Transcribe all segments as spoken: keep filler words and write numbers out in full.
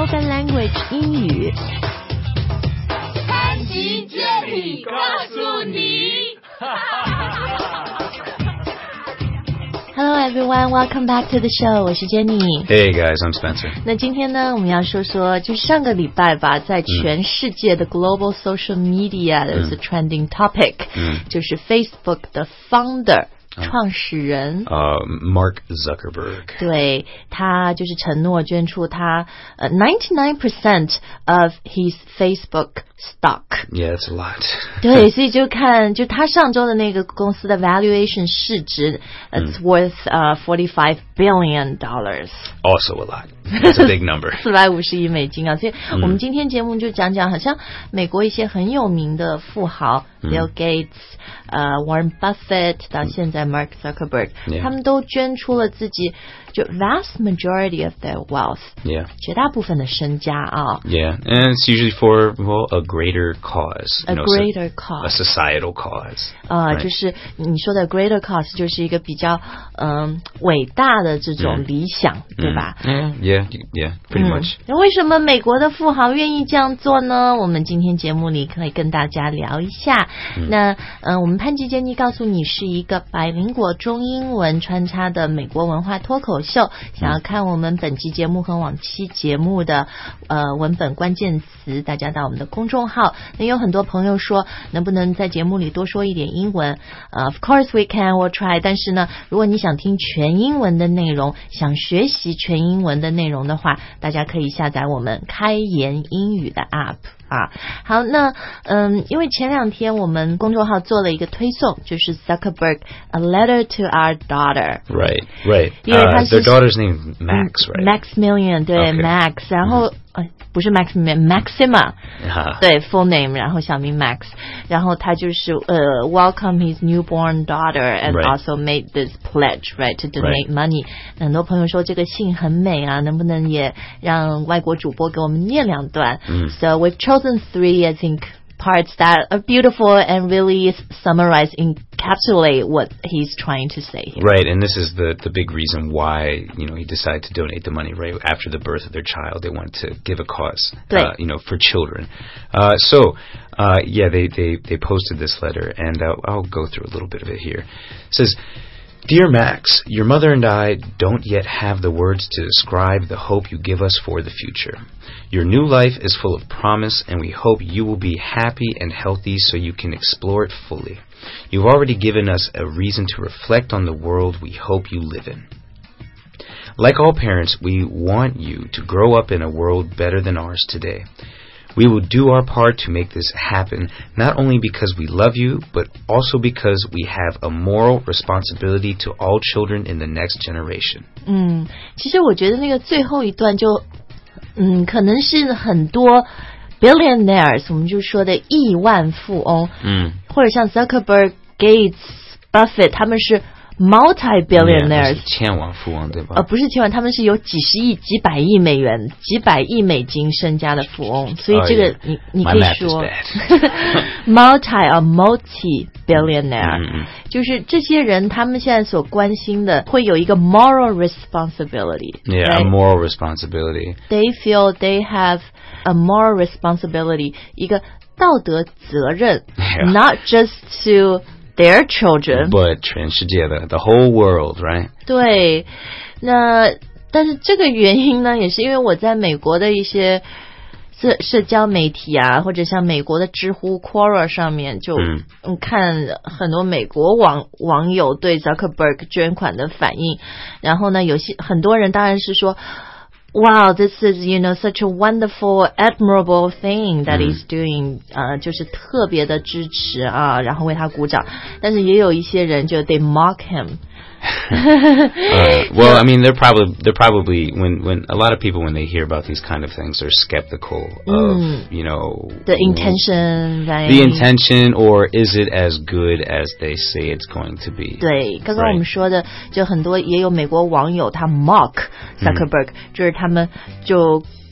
Spoken Language 英语。 潘吉接力告诉你。 Hello everyone, welcome back to the show. 我是 Jenny. Hey guys, I'm Spencer. 那今天呢，我们要说说，就是上个礼拜吧，在全世界的 global social media 的、嗯、trending topic，、嗯、就是 Facebook 的 founder。创始人呃、uh, Mark Zuckerberg 对他就是承诺捐出他呃 ninety-nine percent of his Facebook stock Yeah, it's a lot 对所以就看就他上周的那个公司的 valuation 市值 it's、嗯、worth uh, forty-five billion dollars Also a lot That's a big number 四百五十亿美金啊所以我们今天节目就讲讲好像美国一些很有名的富豪、嗯、Bill Gates呃、uh, Warren Buffett 到现在Mark Zuckerberg、yeah. 他们都捐出了自己就 vast majority of their wealth yeah. 绝大部分的身家啊 Yeah, and it's usually for well, a greater cause A you know, greater so, cause A societal cause 啊、uh, ，right? 就是你说的 greater cause 就是一个比较嗯伟大的这种理想、嗯、对吧、 嗯、yeah, yeah, pretty much、 嗯、那为什么美国的富豪愿意这样做呢我们今天节目里可以跟大家聊一下、嗯、那嗯、呃，我们潘吉杰尼告诉你是一个百灵果中英文穿插的美国文化脱口秀、嗯、想要看我们本期节目和往期节目的呃文本关键词大家到我们的公众号那有很多朋友说能不能在节目里多说一点英文、uh, Of course we can, we'll try 但是呢如果你想听全英文的内容想学习全英文的内容的话大家可以下载我们开言英语的 app啊，好，那嗯，因为前两天我们公众号做了一个推送，就是 Zuckerberg A Letter to Our Daughter Right, right 因为他是、 uh, Their daughter's name Max, right? Maximilian 对、okay. Max 然后、嗯呃、不是 Maximilian Maxima、uh-huh. 对 full name 然后小名 Max 然后他就是呃 welcome his newborn daughter and、right. also made this pledge right to donate、right. money 很多朋友说这个信很美啊能不能也让外国主播给我们念两段、嗯、So we've chosen three I think parts that are beautiful and really summarize encapsulate what he's trying to say here. Right, and this is the the big reason why, you know, he decided to donate the money right after the birth of their child. They wanted to give a cause, uh, you know, for children. Uh, so, uh, yeah, they, they, they posted this letter, and uh, I'll go through a little bit of it here. It says, Dear Max, your mother and I don't yet have the words to describe the hope you give us for the future. Your new life is full of promise, and we hope you will be happy and healthy so you can explore it fully. You've already given us a reason to reflect on the world we hope you live in. Like all parents, we want you to grow up in a world better than ours today. We will do our part to make this happen, not only because we love you, but also because we have a moral responsibility to all children in the next generation. 嗯，其实我觉得那个最后一段就，嗯，可能是很多 billionaires， 我们就说的亿万富翁，嗯，或者像 Zuckerberg、Gates、Buffett， 他们是multi-billionaires 千万富翁对吧？ 呃，不是千万，他们是有几十亿、几百亿美元、几百亿美金身家的富翁，所以这个、oh, yeah. 你你可以说multi 啊 multi-billionaire，、嗯、就是这些人他们现在所关心的会有一个 moral responsibility。Yeah, right? a moral responsibility. They feel they have a moral responsibility， 一个道德责任、yeah. ，not just to their children, but 全世界的 the whole world, right? 对，那但是这个原因呢，也是因为我在美国的一些社社交媒体啊，或者像美国的知乎 Quora 上面就嗯看很多美国网网友对 Zuckerberg 捐款的反应，然后呢，有些很多人当然是说。Wow, this is, you know, such a wonderful, admirable thing that he's doing. 呃，就是特别的支持啊，然后为他鼓掌。但是也有一些人就 they mock him. uh, well, I mean, they're probably they're probably when when a lot of people when they hear about these kind of things, they're skeptical of mm. you know the intention, right? The intention, or is it as good as they say it's going to be? 对，刚刚我们说的，就很多也有美国网友他 mock Zuckerberg，、嗯、就是他们就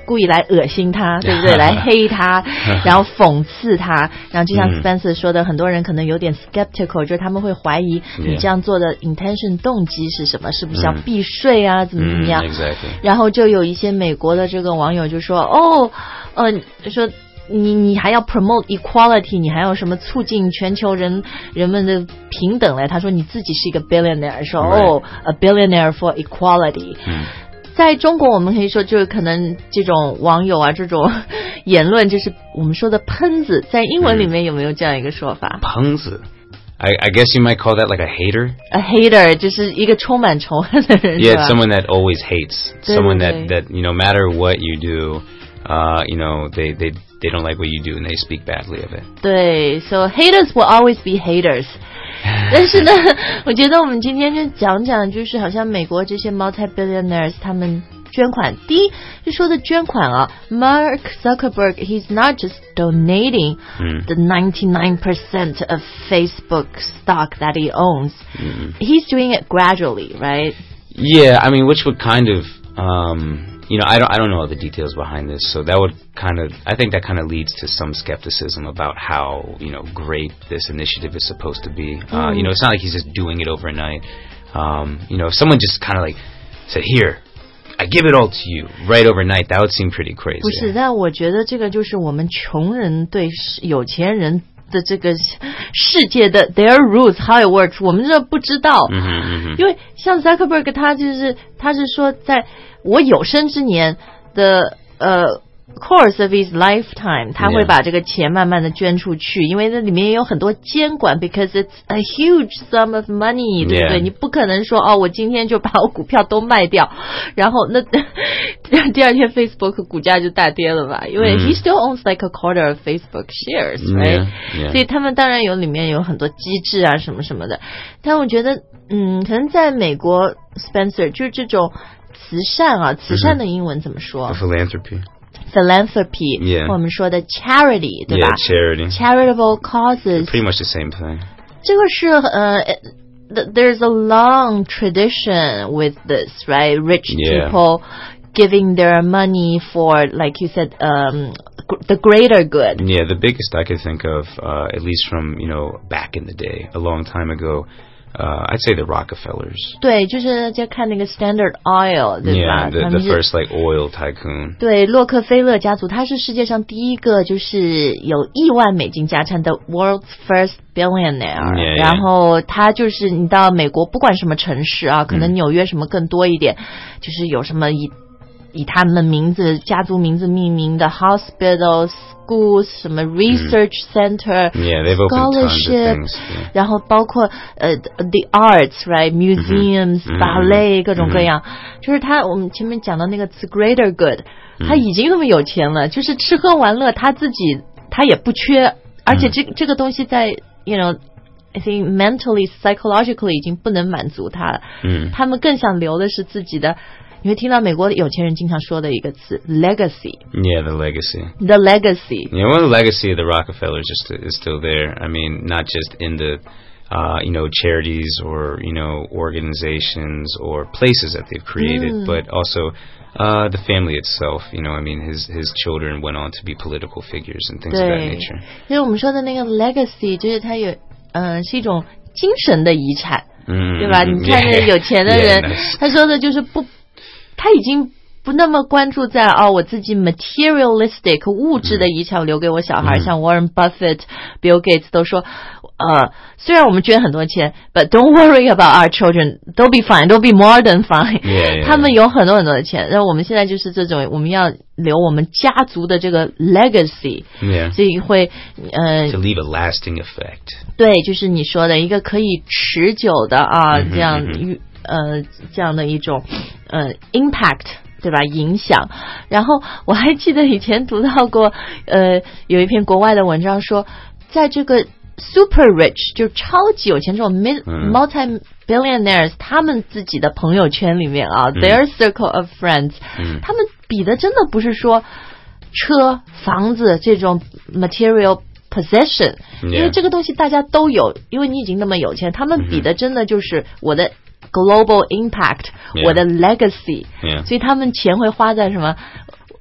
故意来恶心他，对不对？来黑他，然后讽刺他，然后就像 Spencer 说的，嗯、很多人可能有点 skeptical， 就是他们会怀疑你这样做的 intention 动机是什么，是不是要避税啊，嗯、怎么怎么样？ 嗯 exactly. 然后就有一些美国的这个网友就说，哦，呃，说。你你还要 promote equality， 你还要什么促进全球人人们的平等嘞？他说你自己是一个 billionaire， 说哦、oh, a billionaire for equality。嗯，在中国我们可以说就是可能这种网友啊这种言论就是我们说的喷子，在英文里面有没有这样一个说法？ 喷子。I, I guess you might call that like a hater. A hater 就是一个充满仇恨的人。 Yeah, someone that always hates. Someone that that you know, no matter what you do, uh, you know, they they they don't like what you do and they speak badly of it. 对 so haters will always be haters. 但是呢，我觉得我们今天就讲讲，就是好像美国这些 multi-billionaires 他们捐款。第一就说的捐款啊 ，Mark Zuckerberg he's not just donating、mm. the ninety-nine percent of Facebook stock that he owns. Mm. He's doing it gradually, right? Yeah, I mean, which would kind of, um, you know, I don't, I don't know all the details behind this, so that would kind of, I think that kind of leads to some skepticism about how, you know, great this initiative is supposed to be. Mm. Uh, you know, it's not like he's just doing it overnight. Um, you know, if someone just kind of like said, here.I give it all to you right overnight. That would seem pretty crazy. 不是，但我觉得这个就是我们穷人对有钱人的这个世界的 their rules how it works， 我们这不知道。嗯哼嗯哼，因为像 Zuckerberg 他就是他是说，在我有生之年的呃。course of his lifetime 他会把这个钱慢慢的捐出去， yeah. 因为那里面也有很多监管 because it's a huge sum of money， 对不对？ yeah. 你不可能说哦，我今天就把我股票都卖掉，然后那第二天 Facebook 股价就大跌了吧，因为 he still owns like a quarter of Facebook shares， right？ yeah. Yeah. 所以他们当然有里面有很多机制啊什么什么的，但我觉得嗯，可能在美国 Spencer 就是这种慈善啊，慈善的英文怎么说？ The philanthropy。Philanthropy， yeah. 我们说的 charity， 对吧？ Yeah, charity. Charitable causes. Pretty much the same thing. 这个是呃 there's a long tradition with this, right? Rich yeah. people giving their money for, like you said, um, the greater good. Yeah, the biggest I could think of, uh, at least from, you know, back in the day, a long time ago,Uh, I'd say the Rockefellers. 对，就是在看那个 Standard Oil， 对吧？ Yeah, the, the first like oil tycoon. 对，洛克菲勒家族，他是世界上第一个就是有亿万美金家产的 World's First Billionaire。Yeah, 然后他就是你到美国不管什么城市啊，可能纽约什么更多一点，嗯、就是有什么以以他们的名字、家族名字命名的 hospitals。schools 什么 research center、 嗯、yeah, they've scholarship、 yeah. 然后包括呃、uh, the arts right museums、 嗯、 ballet、嗯、各种各样、 嗯、 就是他我们前面讲到那个 the greater good、嗯、他已经那么有钱了，就是吃喝玩乐他自己他也不缺，而且这、嗯、这个东西在 you know I think mentally psychologically 已经不能满足他了、嗯、他们更想留的是自己的，你会听到美国的有钱人经常说的一个词 legacy. Yeah, the legacy. The legacy. Yeah, well, the legacy of the Rockefellers is, is still there. I mean, not just in the, uh, you know, charities or, you know, organizations or places that they've created, mm. but also uh, the family itself. You know, I mean, his his children went on to be political figures and things of that nature. 所以我们说的那个 legacy 就是它有，呃，是一种精神的遗产，嗯，对吧？你看那有钱的人， yeah, nice. 他说的就是不。他已经不那么关注在哦，我自己 materialistic 物质的遗产留给我小孩、嗯、像 Warren Buffett、Bill Gates 都说，呃，虽然我们捐很多钱 ，but don't worry about our children, they'll be fine, they'll be more than fine. Yeah, yeah. 他们有很多很多的钱，那我们现在就是这种，我们要留我们家族的这个 legacy， yeah. 所以会呃 to leave a lasting effect. 对，就是你说的一个可以持久的啊，这样。 Mm-hmm. 呃，这样的一种呃 impact， 对吧？影响。然后我还记得以前读到过，呃，有一篇国外的文章说，在这个 super rich 就超级有钱这种 multi billionaires、嗯、他们自己的朋友圈里面啊、嗯、，their circle of friends，、嗯、他们比的真的不是说车、房子这种 material possession，、yeah. 因为这个东西大家都有，因为你已经那么有钱，他们比的真的就是我的。global impact、yeah. 我的 legacy、yeah. 所以他们钱会花在什么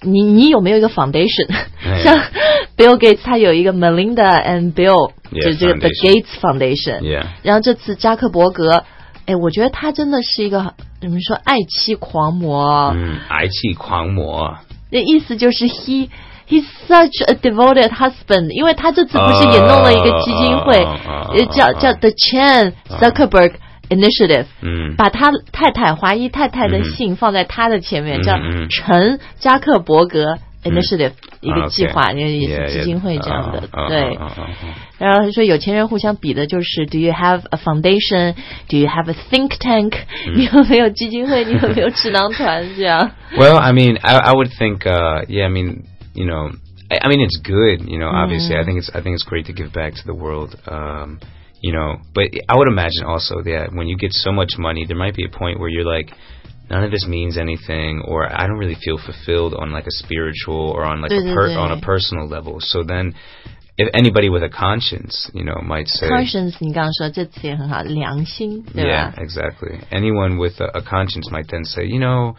你你有没有一个 foundation？ 像 Bill Gates 他有一个 Melinda and Bill， 就这个 The Gates Foundation。然后这次扎克伯格，哎，我觉得他真的是一个怎么说爱妻狂魔。 嗯，爱妻狂魔。 那意思就是 he he's such a devoted husband， 因为他这次不是也弄了一个基金会，呃、叫叫 The Chan Zuckerberg。Initiative， 嗯，把他太太华裔太太的姓放在他的前面，嗯、叫陈扎克伯格 Initiative、嗯、一个计划，也、okay. 也是基金会这样的， yeah, yeah. 对。Uh, uh, uh, uh, uh. 然后说有钱人互相比的就是 Do you have a foundation? Do you have a think tank? 嗯、你有没有基金会？你有没有智囊团？这样。 Well, I mean, I, I would think, uh, yeah, I mean, you know, I, I mean, it's good, you know, obviously, mm. I think it's, I think it's great to give back to the world. Um,You know, but I would imagine also that when you get so much money, there might be a point where you're like, none of this means anything, or I don't really feel fulfilled on like a spiritual or on like a per, on a personal level. So then, if anybody with a conscience, you know, might say conscience, 你刚刚说这词也很好，良心，对吧？ Yeah, exactly. Anyone with a, a conscience might then say, you know,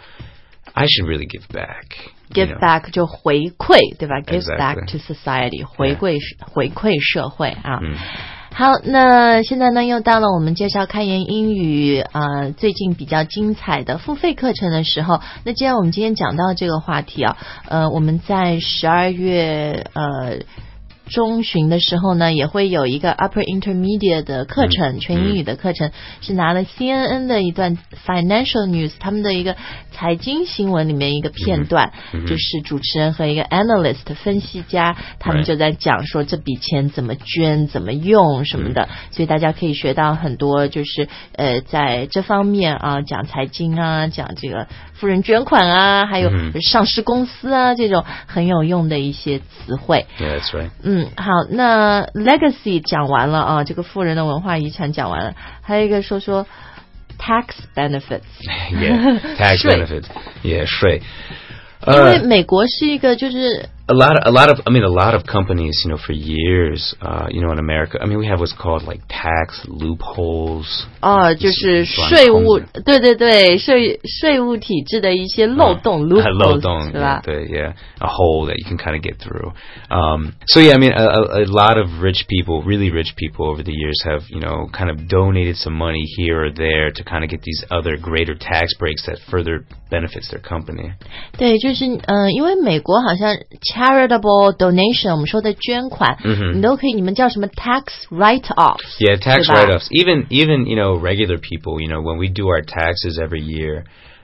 I should really give back. Give you know. back 就回馈，对吧？ Give exactly. back to society， 回馈、yeah. 回馈社会啊。嗯好，那现在呢又到了我们介绍开言英语呃最近比较精彩的付费课程的时候。那既然我们今天讲到这个话题啊，呃我们在十二月呃中旬的时候呢，也会有一个 Upper Intermediate 的课程，嗯、全英语的课程，是拿了 C N N 的一段 Financial News 他们的一个财经新闻里面一个片段，嗯、就是主持人和一个 Analyst 分析家，他们就在讲说这笔钱怎么捐、怎么用什么的，嗯、所以大家可以学到很多，就是呃在这方面啊，讲财经啊，讲这个富人捐款啊，还有上市公司啊，这种很有用的一些词汇。 Yeah, that's right. 嗯，好，那 legacy 讲完了啊，这个富人的文化遗产讲完了，还有一个说说 tax benefits yeah, tax benefits yeah 税， 因为美国是一个就是。 A lot, of, a lot of, I mean, a lot of companies, you know, for years, uh, you know, in America, I mean, we have what's called like tax loopholes. 哦，就是税务，对对对，税税务体制的一些漏洞 ，loopholes， 漏洞， 是吧？ 对 ，yeah, a hole that you can kind of get through. Um, so yeah, I mean, a, a, a lot of rich people, really rich people over the years have, you know, kind of donated some money here or there to kind of get these other greater tax breaks that further benefits their company. 对，就是呃，因为美国好像。charitable donation 我们说的捐款、mm-hmm. 你都可以你们叫什么 tax write-offs yeah tax write-offs even even you know regular people you know when we do our taxes every year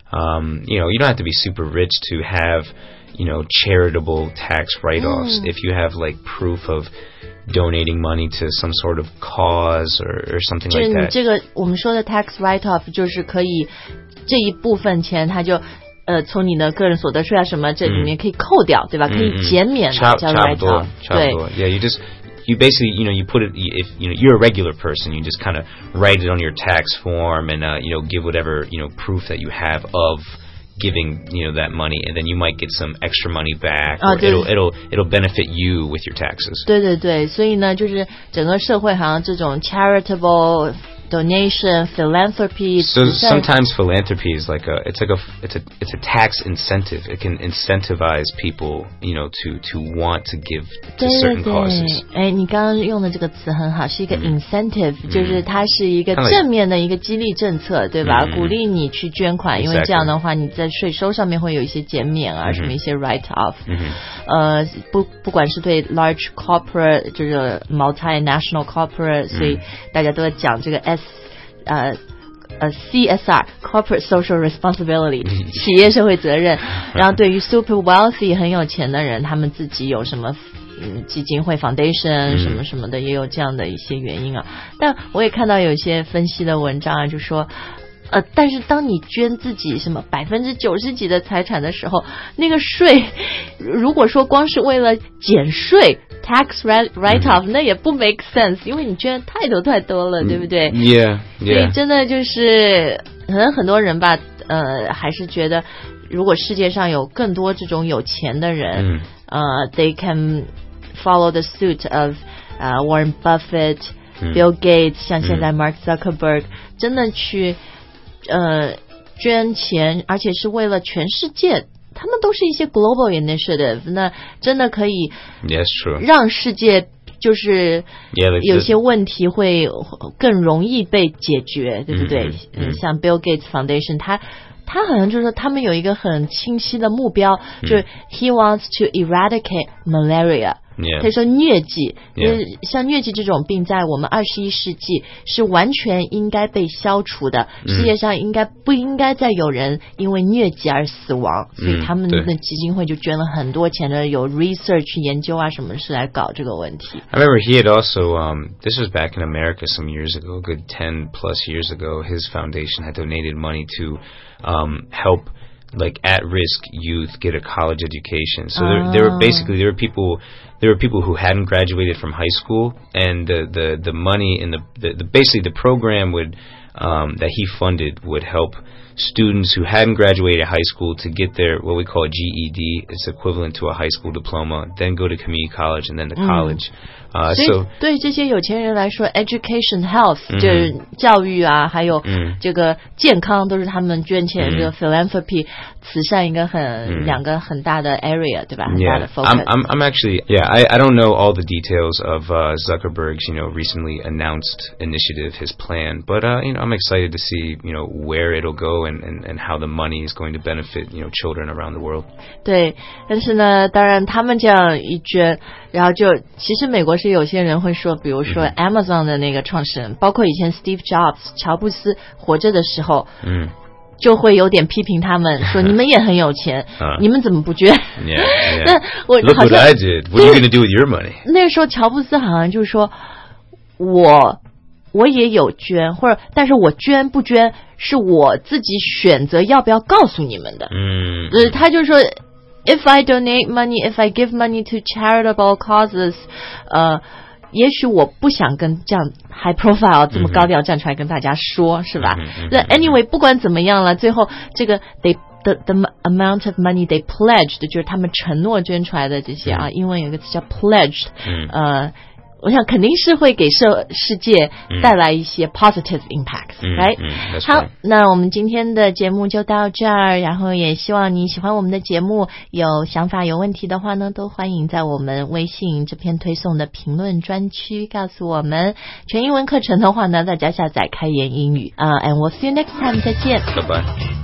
um you know you don't have to be super rich to have you know charitable tax write-offs mm. if you have like proof of donating money to some sort of cause or, or something like that 这个我们说的 tax write-off 就是可以这一部分钱它就呃，从你的个人所得税啊什么，这里面可以扣掉，对吧？可以减免的，叫 write-off。对 ，Yeah, you just you basically you know you put it if you know you're a regular person, you just kind of write it on your tax form and uh, you know give whatever you know proof that you have of giving you know that money, and then you might get some extra money back, or it'll it'll it'll benefit you with your taxes. 对对对，所以呢，就是整个社会好像这种 charitable donation, philanthropy. So sometimes philanthropy is like a, it's like a, it's a, it's a tax incentive. It can incentivize people, you know, to, to want to give to certain causes. 哎，你刚刚用的这个词很好，是一个 incentive，、嗯、就是它是一个正面的一个激励政策，对吧？嗯、鼓励你去捐款，因为这样的话你在税收上面会有一些减免啊，嗯、什么一些 write off。嗯、呃，不不管是对 large corporate， 就是 multinational corporate，、嗯、所以大家都在讲这个 S。呃呃 C S R Corporate Social Responsibility 企业社会责任，然后对于 super wealthy 很有钱的人，他们自己有什么嗯基金会 foundation 什么什么的，也有这样的一些原因啊。但我也看到有一些分析的文章啊，就说呃，但是当你捐自己什么百分之九十几的财产的时候，那个税，如果说光是为了减税 tax write-off，、嗯、那也不 make sense， 因为你捐太多太多了，对不对 ？Yeah, yeah. 所以真的就是可能很多人吧，呃，还是觉得如果世界上有更多这种有钱的人，嗯、呃 ，they can follow the suit of、uh, Warren Buffett、Bill、嗯、Gates， 像现在 Mark Zuckerberg，、嗯、真的去。呃，捐钱，而且是为了全世界他们都是一些 global initiative， 那真的可以 Yes, true. 让世界就是有些问题会更容易被解决，对不对？嗯，像 Bill Gates Foundation， 他他好像就是说他们有一个很清晰的目标，嗯、就是 he wants to eradicate malaria。Yeah. 他说疟疾，因为像疟疾这种病在我们二十一世纪是完全应该被消除的，嗯、世界上应该不应该再有人因为疟疾而死亡，嗯、所以他们的基金会就捐了很多钱的，有 research 研究啊什么是来搞这个问题。 I remember he had also, um, this was back in America some years ago, a good ten plus years ago, his foundation had donated money to um, help like at-risk youth get a college education. So there, there were basically there were people there were people who hadn't graduated from high school, and the the, the money in the, the, the basically the program would um, that he funded would help students who hadn't graduated high school to get their what we call a G E D. It's equivalent to a high school diploma, then go to community college and then to college. Mm. Uh, 所以对这些有钱人来说 education health、嗯、就是教育啊还有这个健康、嗯、都是他们捐钱、嗯、这个 philanthropy 慈善一个很、嗯、两个很大的 area 对吧很大的 focus I'm, I'm, I'm actually yeah I, I don't know all the details of uh, Zuckerberg's you know recently announced initiative his plan but uh, you know I'm excited to see you know where it'll go and, and, and how the money is going to benefit you know children around the world 对但是呢当然他们这样一捐然后就其实美国是有些人会说比如说 Amazon 的那个创始人、嗯、包括以前 Steve Jobs 乔布斯活着的时候嗯就会有点批评他们说你们也很有钱、uh, 你们怎么不捐 yeah, yeah. 那我 Look what I did What are you going to do with your money 那时候乔布斯好像就是说我我也有捐或者但是我捐不捐是我自己选择要不要告诉你们的嗯、呃、他就说If I donate money, if I give money to charitable causes, 呃，也许我不想跟这样 high profile 这么高调站出来跟大家说， mm-hmm. 是吧？那、mm-hmm. anyway 不管怎么样了，最后这个 they the the amount of money they pledged 就是他们承诺捐出来的这些啊， mm-hmm. 英文有一个词叫 pledged， 嗯、mm-hmm. 呃。我想肯定是会给社世界带来一些 positive impacts、嗯、right、嗯嗯、好那我们今天的节目就到这儿然后也希望你喜欢我们的节目有想法有问题的话呢都欢迎在我们微信这篇推送的评论专区告诉我们全英文课程的话呢大家下载开言英语、uh, and we'll see you next time 再见拜拜